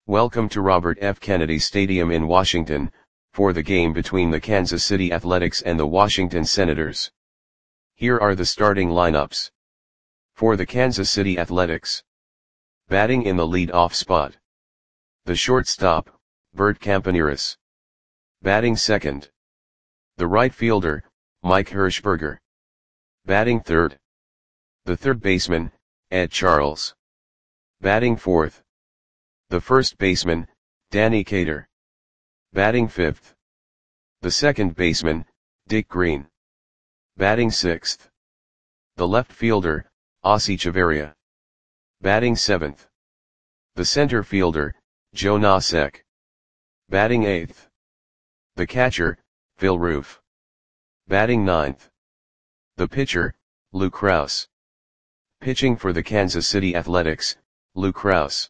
Welcome to Robert F. Kennedy Stadium in Washington, for the game between the Kansas City Athletics and the Washington Senators. Here are the starting lineups. For the Kansas City Athletics. Batting in the lead-off spot. The shortstop, Bert Campaneris. Batting second. The right fielder, Mike Hershberger. Batting third. The third baseman, Ed Charles. Batting fourth. The first baseman, Danny Cater. Batting fifth. The second baseman, Dick Green. Batting sixth. The left fielder, Ozzie Chavarria. Batting seventh. The center fielder, Joe Nosek. Batting eighth. The catcher, Phil Roof. Batting ninth. The pitcher, Lou Krause. Pitching for the Kansas City Athletics, Lou Krause.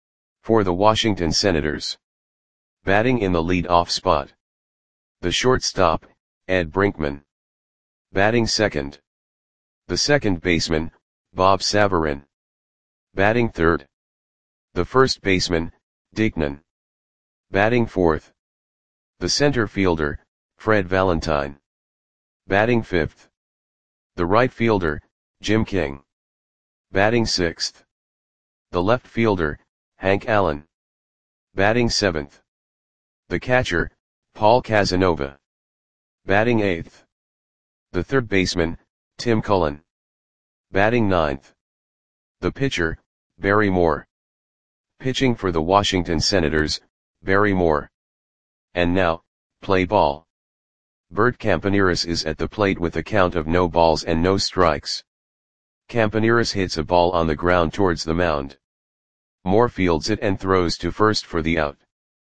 For the Washington Senators. Batting in the lead-off spot. The shortstop, Ed Brinkman. Batting second. The second baseman, Bob Savarin. Batting third. The first baseman, Dick Nunn. Batting fourth. The center fielder, Fred Valentine. Batting fifth. The right fielder, Jim King. Batting sixth. The left fielder, Hank Allen. Batting seventh. The catcher, Paul Casanova. Batting eighth. The third baseman, Tim Cullen. Batting ninth. The pitcher, Barry Moore. Pitching for the Washington Senators, Barry Moore. And now, play ball. Bert Campaneris is at the plate with a count of no balls and no strikes. Campaneris hits a ball on the ground towards the mound. Moore fields it and throws to first for the out.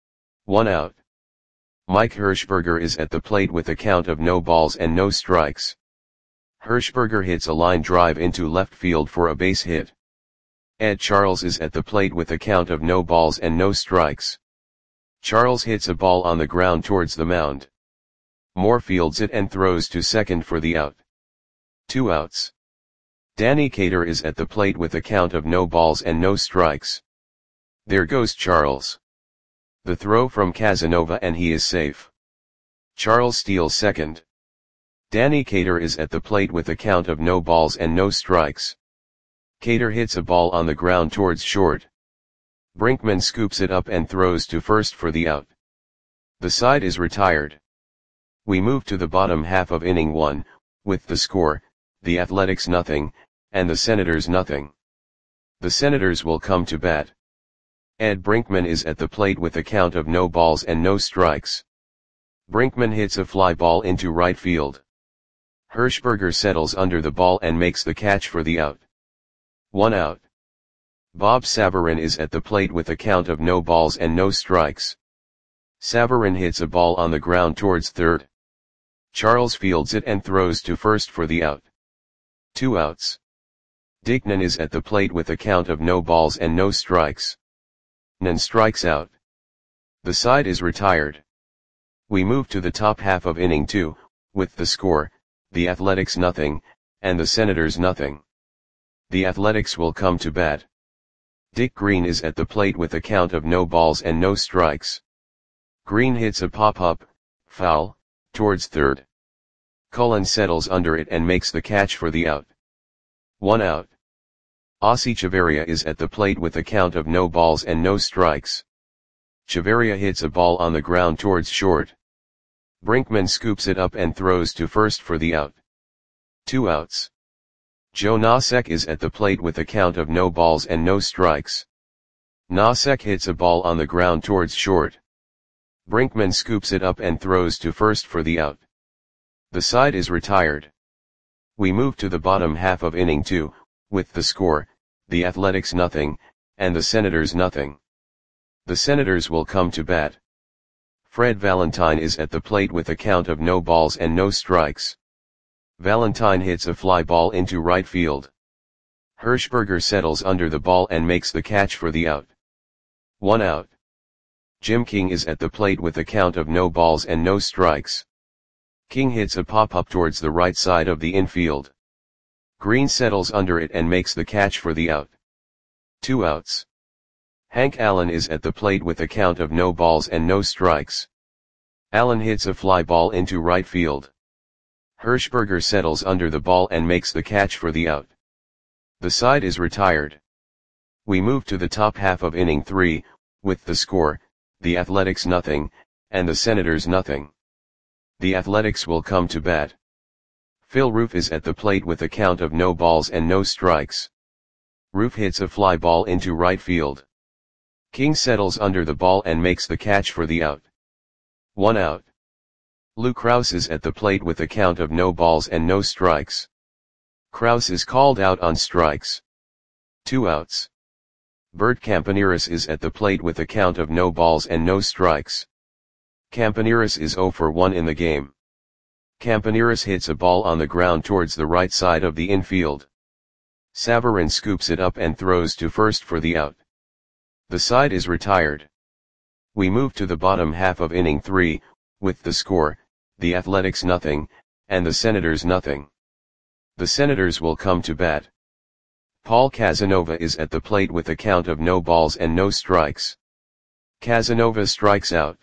1 out. Mike Hershberger is at the plate with a count of no balls and no strikes. Hershberger hits a line drive into left field for a base hit. Ed Charles is at the plate with a count of no balls and no strikes. Charles hits a ball on the ground towards the mound. Moore fields it and throws to second for the out. 2 outs. Danny Cater is at the plate with a count of no balls and no strikes. There goes Charles. The throw from Casanova and he is safe. Charles steals second. Danny Cater is at the plate with a count of no balls and no strikes. Cater hits a ball on the ground towards short. Brinkman scoops it up and throws to first for the out. The side is retired. We move to the bottom half of inning 1, with the score, the Athletics 0, and the Senators 0. The Senators will come to bat. Ed Brinkman is at the plate with a count of no balls and no strikes. Brinkman hits a fly ball into right field. Hershberger settles under the ball and makes the catch for the out. 1 out. Bob Savarin is at the plate with a count of no balls and no strikes. Savarin hits a ball on the ground towards third. Charles fields it and throws to first for the out. 2 outs. Dick Nunn is at the plate with a count of no balls and no strikes. Nunn strikes out. The side is retired. We move to the top half of inning 2, with the score, the Athletics 0, and the Senators 0. The Athletics will come to bat. Dick Green is at the plate with a count of no balls and no strikes. Green hits a pop-up, foul, towards third. Cullen settles under it and makes the catch for the out. 1 out. Ozzie Chavarria is at the plate with a count of no balls and no strikes. Chavarria hits a ball on the ground towards short. Brinkman scoops it up and throws to first for the out. 2 outs. Joe Nosek is at the plate with a count of no balls and no strikes. Nosek hits a ball on the ground towards short. Brinkman scoops it up and throws to first for the out. The side is retired. We move to the bottom half of inning 2, with the score, the Athletics 0, and the Senators 0. The Senators will come to bat. Fred Valentine is at the plate with a count of no balls and no strikes. Valentine hits a fly ball into right field. Hershberger settles under the ball and makes the catch for the out. 1 out. Jim King is at the plate with a count of no balls and no strikes. King hits a pop-up towards the right side of the infield. Green settles under it and makes the catch for the out. 2 outs. Hank Allen is at the plate with a count of no balls and no strikes. Allen hits a fly ball into right field. Hirschberger settles under the ball and makes the catch for the out. The side is retired. We move to the top half of inning 3, with the score, the Athletics nothing, and the Senators nothing. The Athletics will come to bat. Phil Roof is at the plate with a count of no balls and no strikes. Roof hits a fly ball into right field. King settles under the ball and makes the catch for the out. 1 out. Lou Krause is at the plate with a count of no balls and no strikes. Krause is called out on strikes. 2 outs. Bert Campaneris is at the plate with a count of no balls and no strikes. Campaneris is 0 for 1 in the game. Campaneris hits a ball on the ground towards the right side of the infield. Savarin scoops it up and throws to first for the out. The side is retired. We move to the bottom half of inning 3, with the score, the Athletics nothing, and the Senators nothing. The Senators will come to bat. Paul Casanova is at the plate with a count of no balls and no strikes. Casanova strikes out.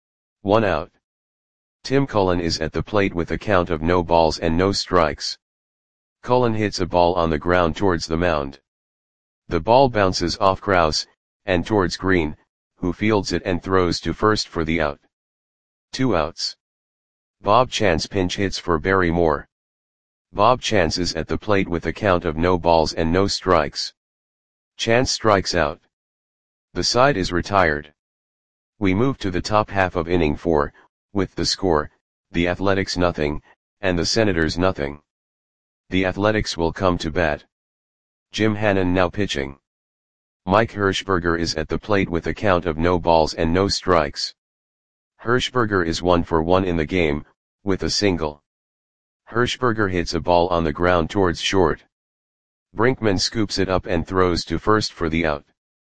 1 out. Tim Cullen is at the plate with a count of no balls and no strikes. Cullen hits a ball on the ground towards the mound. The ball bounces off Krause, and towards Green, who fields it and throws to first for the out. 2 outs. Bob Chance pinch hits for Barry Moore. Bob Chance is at the plate with a count of no balls and no strikes. Chance strikes out. The side is retired. We move to the top half of inning 4, with the score, the Athletics nothing, and the Senators nothing. The Athletics will come to bat. Jim Hannon now pitching. Mike Hirschberger is at the plate with a count of no balls and no strikes. Hirschberger is 1 for 1 in the game, with a single. Hirschberger hits a ball on the ground towards short. Brinkman scoops it up and throws to first for the out.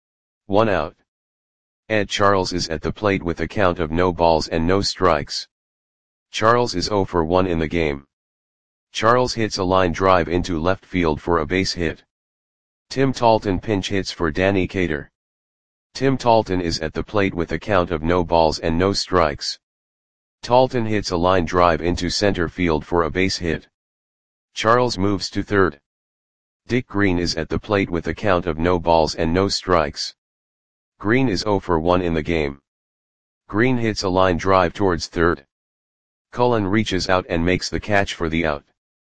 1 out. Ed Charles is at the plate with a count of no balls and no strikes. Charles is 0 for 1 in the game. Charles hits a line drive into left field for a base hit. Tim Talton pinch hits for Danny Cater. Tim Talton is at the plate with a count of no balls and no strikes. Talton hits a line drive into center field for a base hit. Charles moves to third. Dick Green is at the plate with a count of no balls and no strikes. Green is 0 for 1 in the game. Green hits a line drive towards third. Cullen reaches out and makes the catch for the out.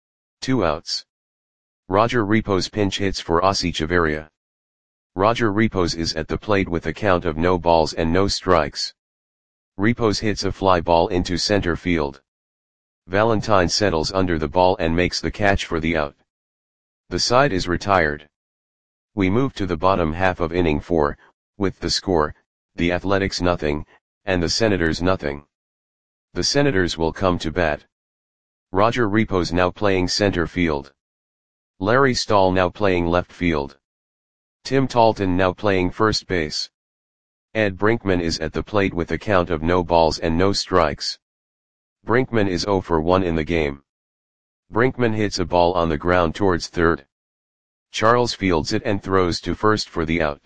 2 outs. Roger Repos pinch hits for Ossie Chavarria. Roger Repos is at the plate with a count of no balls and no strikes. Repos hits a fly ball into center field. Valentine settles under the ball and makes the catch for the out. The side is retired. We move to the bottom half of inning 4, with the score, the Athletics nothing, and the Senators nothing. The Senators will come to bat. Roger Repos now playing center field. Larry Stahl now playing left field. Tim Talton now playing first base. Ed Brinkman is at the plate with a count of no balls and no strikes. Brinkman is 0 for 1 in the game. Brinkman hits a ball on the ground towards third. Charles fields it and throws to first for the out.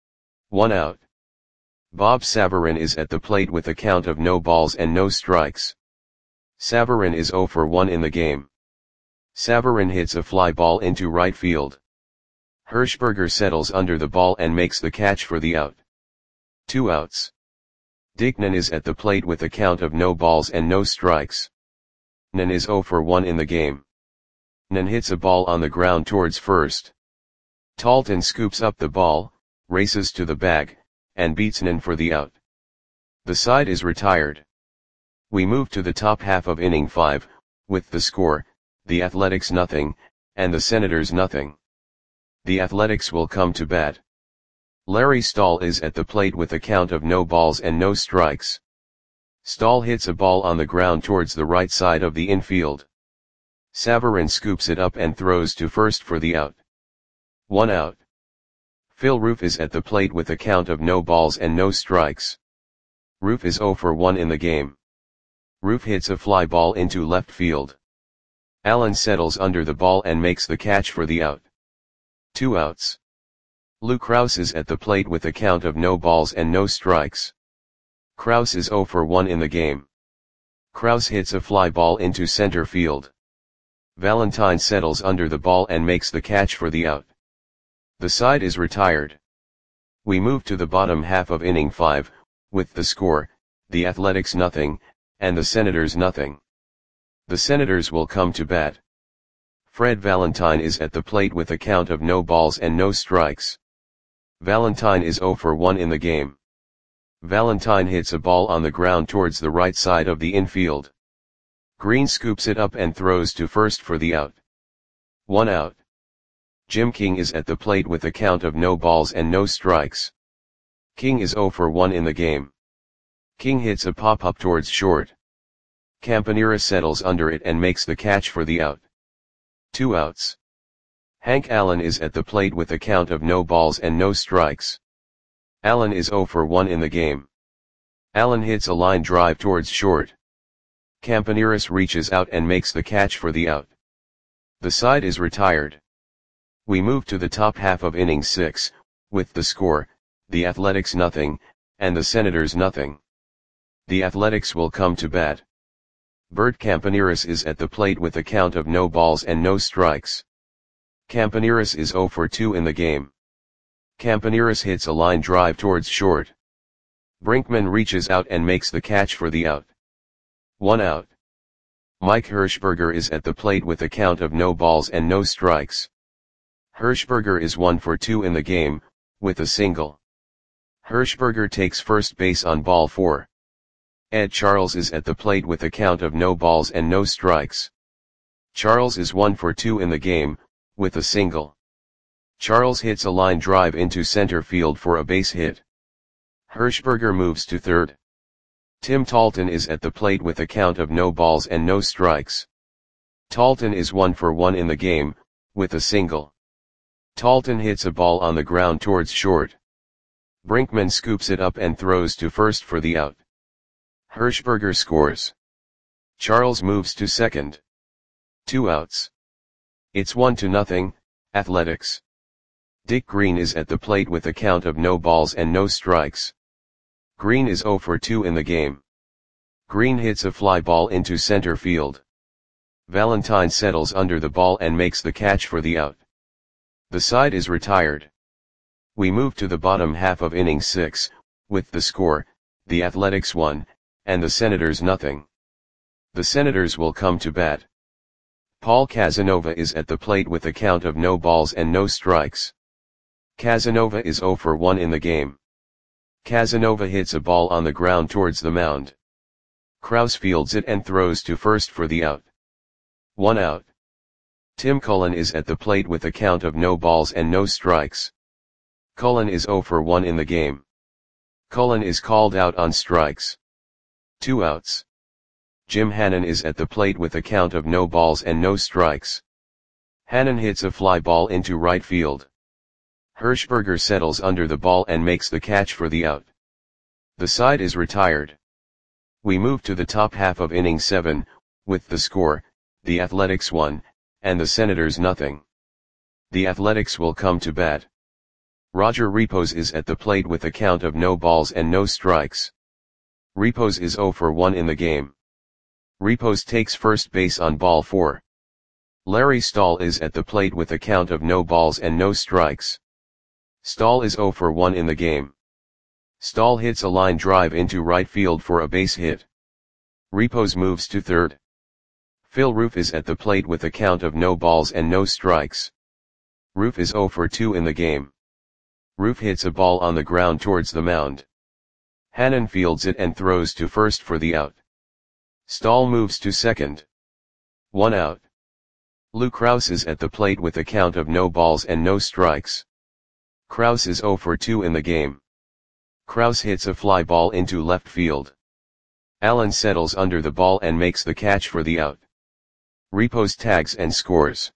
1 out. Bob Savarin is at the plate with a count of no balls and no strikes. Savarin is 0 for 1 in the game. Savarin hits a fly ball into right field. Hirschberger settles under the ball and makes the catch for the out. 2 outs. Dick Nen is at the plate with a count of no balls and no strikes. Nen is 0 for 1 in the game. Nen hits a ball on the ground towards first. Talton scoops up the ball, races to the bag, and beats Nen for the out. The side is retired. We move to the top half of inning 5, with the score, the Athletics nothing, and the Senators nothing. The Athletics will come to bat. Larry Stahl is at the plate with a count of no balls and no strikes. Stahl hits a ball on the ground towards the right side of the infield. Savarin scoops it up and throws to first for the out. 1 out. Phil Roof is at the plate with a count of no balls and no strikes. Roof is 0 for 1 in the game. Roof hits a fly ball into left field. Allen settles under the ball and makes the catch for the out. 2 outs. Lou Krause is at the plate with a count of no balls and no strikes. Krause is 0 for 1 in the game. Krause hits a fly ball into center field. Valentine settles under the ball and makes the catch for the out. The side is retired. We move to the bottom half of inning 5, with the score, the Athletics nothing, and the Senators nothing. The Senators will come to bat. Fred Valentine is at the plate with a count of no balls and no strikes. Valentine is 0 for 1 in the game. Valentine hits a ball on the ground towards the right side of the infield. Green scoops it up and throws to first for the out. 1 out. Jim King is at the plate with a count of no balls and no strikes. King is 0 for 1 in the game. King hits a pop-up towards short. Campanera settles under it and makes the catch for the out. 2 outs. Hank Allen is at the plate with a count of no balls and no strikes. Allen is 0 for 1 in the game. Allen hits a line drive towards short. Campaneris reaches out and makes the catch for the out. The side is retired. We move to the top half of inning 6, with the score, the Athletics nothing, and the Senators nothing. The Athletics will come to bat. Bert Campaneris is at the plate with a count of no balls and no strikes. Campaneris is 0 for 2 in the game. Campaneris hits a line drive towards short. Brinkman reaches out and makes the catch for the out. 1 out. Mike Hirschberger is at the plate with a count of no balls and no strikes. Hirschberger is 1 for 2 in the game, with a single. Hirschberger takes first base on ball 4. Ed Charles is at the plate with a count of no balls and no strikes. Charles is 1 for 2 in the game, with a single. Charles hits a line drive into center field for a base hit. Hirschberger moves to third. Tim Talton is at the plate with a count of no balls and no strikes. Talton is 1 for 1 in the game, with a single. Talton hits a ball on the ground towards short. Brinkman scoops it up and throws to first for the out. Hirschberger scores. Charles moves to second. 2 outs. It's 1-0, Athletics. Dick Green is at the plate with a count of no balls and no strikes. Green is 0 for 2 in the game. Green hits a fly ball into center field. Valentine settles under the ball and makes the catch for the out. The side is retired. We move to the bottom half of inning 6, with the score, the Athletics 1, and the Senators nothing. The Senators will come to bat. Paul Casanova is at the plate with a count of no balls and no strikes. Casanova is 0 for 1 in the game. Casanova hits a ball on the ground towards the mound. Krause fields it and throws to first for the out. 1 out. Tim Cullen is at the plate with a count of no balls and no strikes. Cullen is 0 for 1 in the game. Cullen is called out on strikes. 2 outs. Jim Hannon is at the plate with a count of no balls and no strikes. Hannon hits a fly ball into right field. Hirschberger settles under the ball and makes the catch for the out. The side is retired. We move to the top half of inning 7, with the score, the Athletics 1, and the Senators nothing. The Athletics will come to bat. Roger Repos is at the plate with a count of no balls and no strikes. Repos is 0 for 1 in the game. Repos takes first base on ball 4. Larry Stahl is at the plate with a count of no balls and no strikes. Stahl is 0 for 1 in the game. Stahl hits a line drive into right field for a base hit. Repos moves to third. Phil Roof is at the plate with a count of no balls and no strikes. Roof is 0 for 2 in the game. Roof hits a ball on the ground towards the mound. Hannon fields it and throws to first for the out. Stahl moves to second. 1 out. Lou Krause is at the plate with a count of no balls and no strikes. Krause is 0 for 2 in the game. Krause hits a fly ball into left field. Allen settles under the ball and makes the catch for the out. Repos tags and scores.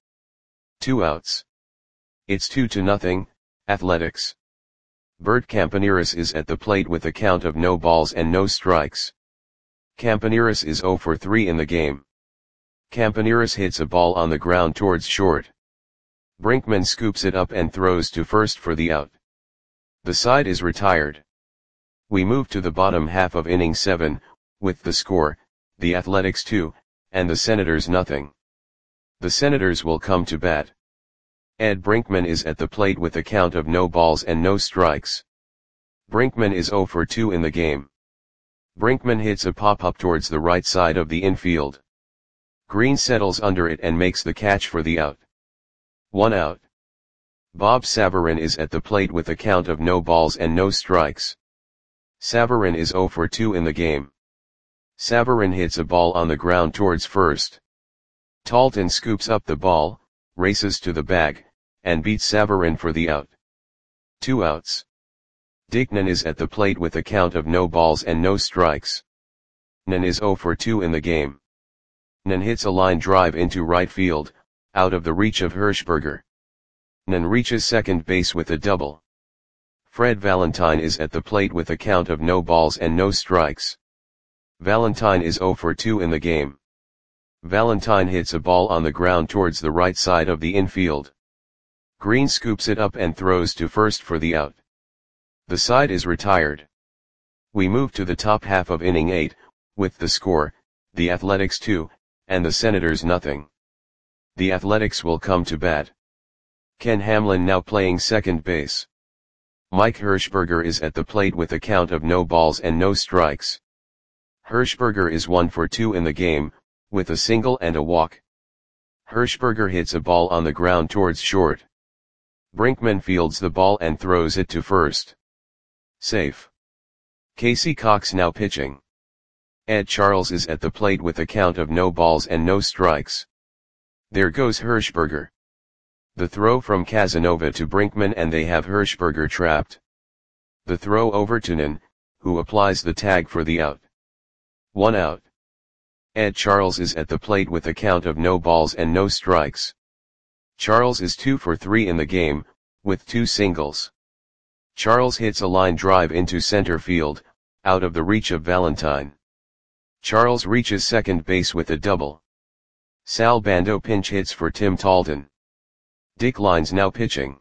2 outs. It's 2-0, Athletics. Bert Campaneris is at the plate with a count of no balls and no strikes. Campaneris is 0 for 3 in the game. Campaneris hits a ball on the ground towards short. Brinkman scoops it up and throws to first for the out. The side is retired. We move to the bottom half of inning 7, with the score, the Athletics 2, and the Senators nothing. The Senators will come to bat. Ed Brinkman is at the plate with a count of no balls and no strikes. Brinkman is 0 for 2 in the game. Brinkman hits a pop-up towards the right side of the infield. Green settles under it and makes the catch for the out. 1 out. Bob Savarin is at the plate with a count of no balls and no strikes. Savarin is 0 for 2 in the game. Savarin hits a ball on the ground towards first. Talton scoops up the ball, races to the bag, and beats Savarin for the out. 2 outs. Dickman is at the plate with a count of no balls and no strikes. Nan is 0 for 2 in the game. Nan hits a line drive into right field, out of the reach of Hirschberger. Nan reaches second base with a double. Fred Valentine is at the plate with a count of no balls and no strikes. Valentine is 0 for 2 in the game. Valentine hits a ball on the ground towards the right side of the infield. Green scoops it up and throws to first for the out. The side is retired. We move to the top half of inning 8, with the score, the Athletics 2, and the Senators nothing. The Athletics will come to bat. Ken Hamlin now playing second base. Mike Hirschberger is at the plate with a count of no balls and no strikes. Hirschberger is 1 for 2 in the game, with a single and a walk. Hirschberger hits a ball on the ground towards short. Brinkman fields the ball and throws it to first. Safe. Casey Cox now pitching. Ed Charles is at the plate with a count of no balls and no strikes. There goes Hirschberger. The throw from Casanova to Brinkman and they have Hirschberger trapped. The throw over to Nan, who applies the tag for the out. 1 out. Ed Charles is at the plate with a count of no balls and no strikes. Charles is 2 for 3 in the game, with 2 singles. Charles hits a line drive into center field, out of the reach of Valentine. Charles reaches second base with a double. Sal Bando pinch hits for Tim Talton. Dick Lines now pitching.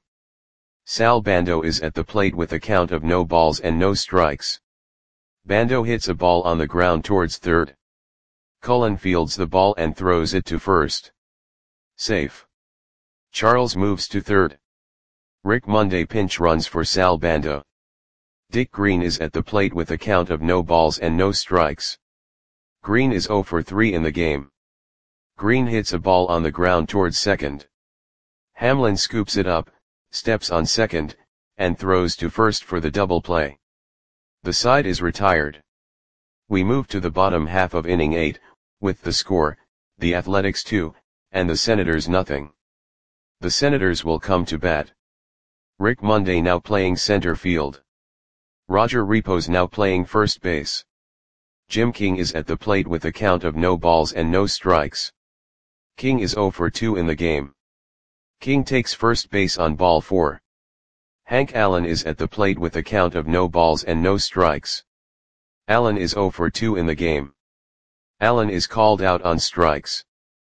Sal Bando is at the plate with a count of no balls and no strikes. Bando hits a ball on the ground towards third. Cullen fields the ball and throws it to first. Safe. Charles moves to third. Rick Monday pinch runs for Sal Bando. Dick Green is at the plate with a count of no balls and no strikes. Green is 0 for 3 in the game. Green hits a ball on the ground towards second. Hamlin scoops it up, steps on second, and throws to first for the double play. The side is retired. We move to the bottom half of inning 8, with the score, the Athletics 2, and the Senators nothing. The Senators will come to bat. Rick Monday now playing center field. Roger Repos now playing first base. Jim King is at the plate with a count of no balls and no strikes. King is 0 for 2 in the game. King takes first base on ball 4. Hank Allen is at the plate with a count of no balls and no strikes. Allen is 0 for 2 in the game. Allen is called out on strikes.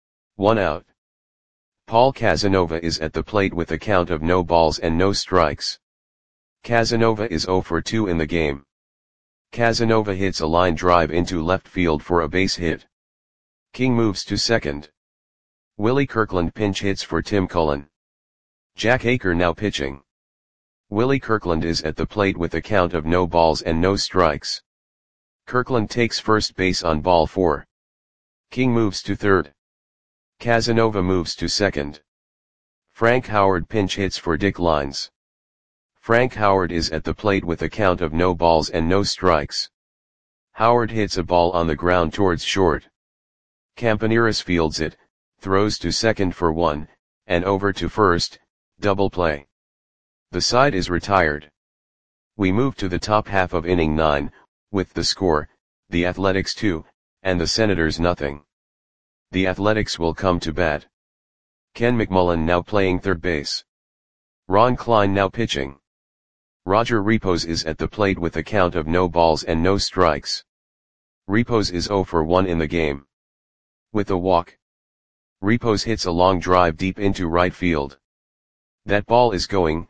1 out. Paul Casanova is at the plate with a count of no balls and no strikes. Casanova is 0 for 2 in the game. Casanova hits a line drive into left field for a base hit. King moves to second. Willie Kirkland pinch hits for Tim Cullen. Jack Aker now pitching. Willie Kirkland is at the plate with a count of no balls and no strikes. Kirkland takes first base on ball 4. King moves to third. Casanova moves to second. Frank Howard pinch hits for Dick Lines. Frank Howard is at the plate with a count of no balls and no strikes. Howard hits a ball on the ground towards short. Campaneris fields it, throws to second for 1, and over to first, double play. The side is retired. We move to the top half of inning 9, with the score, the Athletics 2, and the Senators nothing. The Athletics will come to bat. Ken McMullen now playing third base. Ron Klein now pitching. Roger Repos is at the plate with a count of no balls and no strikes. Repos is 0 for 1 in the game. With a walk. Repos hits a long drive deep into right field. That ball is going,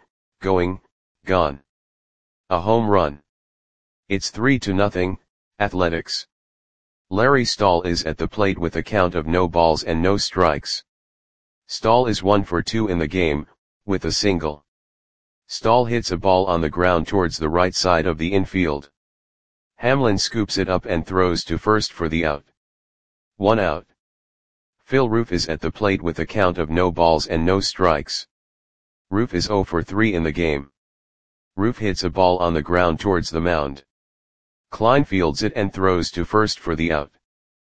gone. A home run. It's 3-0, Athletics. Larry Stahl is at the plate with a count of no balls and no strikes. Stahl is 1 for 2 in the game, with a single. Stahl hits a ball on the ground towards the right side of the infield. Hamlin scoops it up and throws to first for the out. 1 out. Phil Roof is at the plate with a count of no balls and no strikes. Roof is 0 for 3 in the game. Roof hits a ball on the ground towards the mound. Klein fields it and throws to first for the out.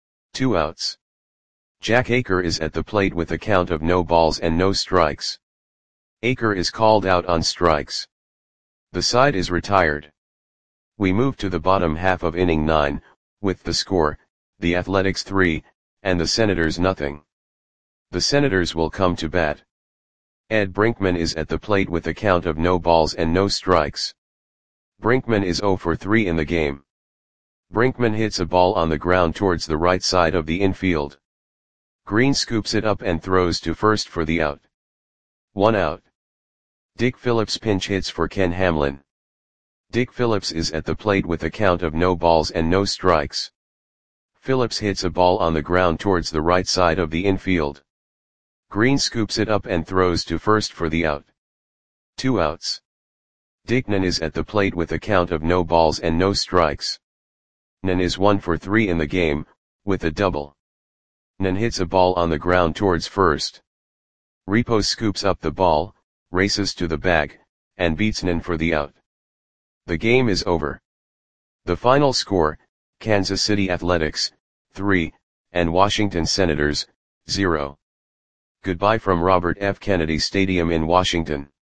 2 outs. Jack Aker is at the plate with a count of no balls and no strikes. Aker is called out on strikes. The side is retired. We move to the bottom half of inning 9, with the score, the Athletics 3, and the Senators nothing. The Senators will come to bat. Ed Brinkman is at the plate with a count of no balls and no strikes. Brinkman is 0 for 3 in the game. Brinkman hits a ball on the ground towards the right side of the infield. Green scoops it up and throws to first for the out. 1 out. Dick Phillips pinch hits for Ken Hamlin. Dick Phillips is at the plate with a count of no balls and no strikes. Phillips hits a ball on the ground towards the right side of the infield. Green scoops it up and throws to first for the out. 2 outs. Dickman is at the plate with a count of no balls and no strikes. Nan is 1 for 3 in the game, with a double. Nan hits a ball on the ground towards first. Repos scoops up the ball, races to the bag, and beats Nan for the out. The game is over. The final score, Kansas City Athletics, 3, and Washington Senators, 0. Goodbye from Robert F. Kennedy Stadium in Washington.